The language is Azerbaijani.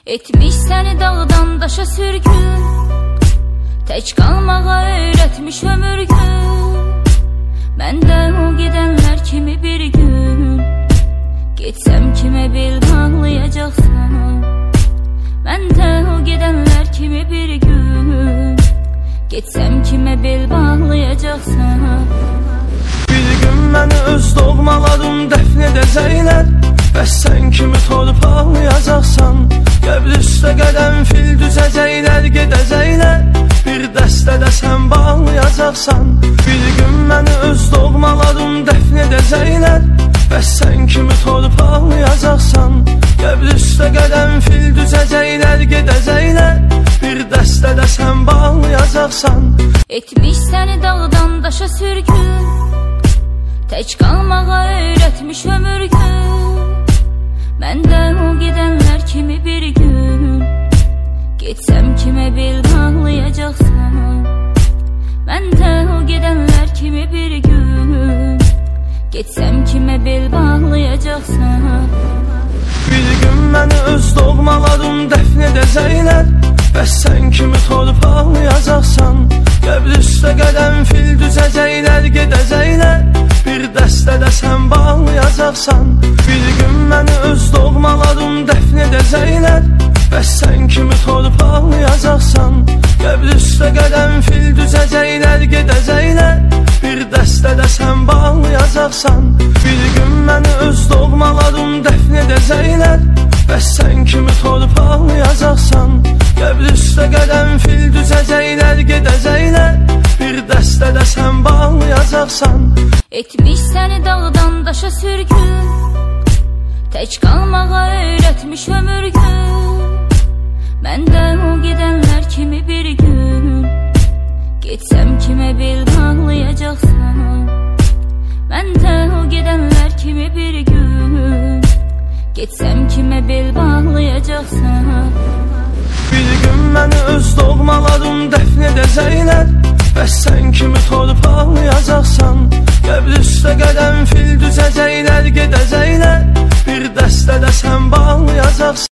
Etmiş səni dağdan daşa sürgün, tək qalmağa öyrətmiş ömür gün. Mən də o gedənlər kimi bir gün getsəm kimə bel bağlayacaqsan. Mən də o gedənlər kimi bir gün getsəm kimə bel bağlayacaqsan. Bir gün məni öz doğmalarım dəfn edəcəklər, bəs sən kimi torpaqlayacaqsan. Qəbr üstə qədəm fil düzəcəklər, gedəcəklər, bir dəstədə sən bağlayacaqsan. Bir gün məni öz doğmalarım dəfn edəcəklər, bəs sən kimi torpaqlayacaqsan. Qəbr üstə qədəm fil düzəcəklər, gedəcəklər, bir dəstədə sən bağlayacaqsan. Etmiş səni dağdan daşa sürgün, tək qalmağa öyrətmiş ömür gün. Mən də o gedənlər kimi bir gün getsəm kimə bel bağlayacaqsan. Mən də o gedənlər kimi bir gün getsəm kimə bel bağlayacaqsan. Bir gün məni öz doğmalarım dəfn edəcəklər, bəs sən kimi torpaqlayacaqsan. Qəbr üstə qədəm fil düzəcəklər, gedəcəklər, bir dəstədə sən bağlayacaqsan. Bir gün məni öz doğmalarım dəfn edəcəklər, bəs sən kimi torpaqlayacaqsan. Qəbr üstə qədəm fil düzəcəklər, gedəcəklər, bir dəstədə sən bağlayacaqsan. Bir gün məni öz doğmalarım dəfn edəcəklər, bəs sən kimi torpaqlayacaqsan. Qəbr üstə qədəm fil düzəcəklər, gedəcəklər, bir dəstədə sən bağlayacaqsan. Etmiş səni dağdan daşa sürgün, tək qalmağa öyrətmiş ömür gün. Mən də o gedənlər kimi bir gün getsəm kimə bel bağlayacaqsan. Mən də o gedənlər kimi bir gün getsəm kimə bel bağlayacaqsan. Bir gün məni öz doğmalarım dəfn edəcəklər, bəs sən kimi torpaqlayacaqsan. Qəbr üstə qədəm fil düzəcəklər, gedəcəklər, bir dəstədə sən bağlayacaqsan.